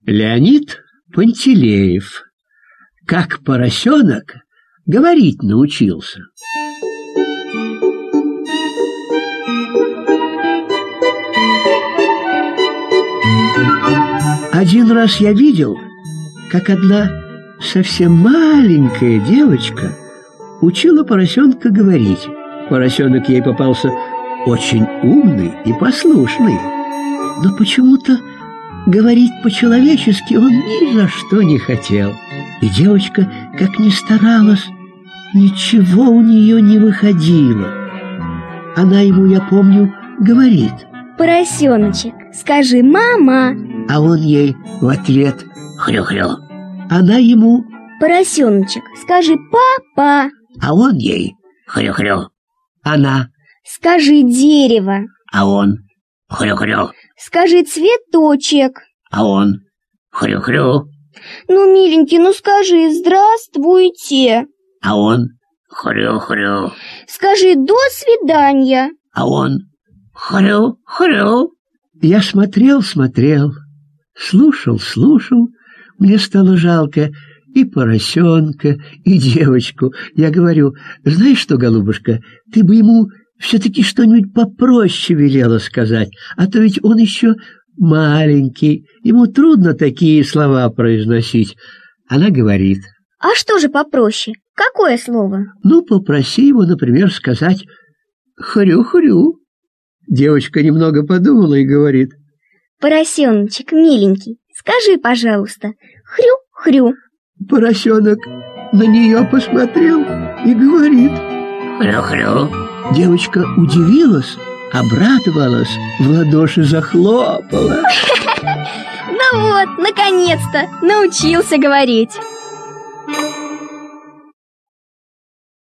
Леонид Пантелеев. Как поросенок говорить научился. Один раз я видел, как одна совсем маленькая девочка учила поросенка говорить. Поросенок ей попался очень умный и послушный, но почему-то говорить по-человечески он ни за что не хотел. И девочка, как ни старалась, ничего у нее не выходило. Она ему, я помню, говорит: поросеночек, скажи «мама». А он ей в ответ: хрю-хрю. Она ему: поросеночек, скажи «папа». А он ей: хрю-хрю. Она: скажи «дерево». А он: хрю-хрю. Скажи «цветочек». А он: хрю-хрю. Ну, миленький, ну скажи «здравствуйте». А он: хрю-хрю. Скажи «до свидания». А он: хрю-хрю. Я смотрел, слушал. Мне стало жалко и поросенка, и девочку. Я говорю: знаешь что, голубушка, ты бы ему все-таки что-нибудь попроще велела сказать, а то ведь он еще маленький, ему трудно такие слова произносить. Она говорит: а что же попроще? Какое слово? Ну, попроси его, например, сказать хрю-хрю. Девочка немного подумала и говорит: поросеночек, миленький, скажи, пожалуйста, хрю-хрю. Поросенок на нее посмотрел и говорит: хрю-хрю. Девочка удивилась, обрадовалась, в ладоши захлопала. Ну вот, наконец-то научился говорить.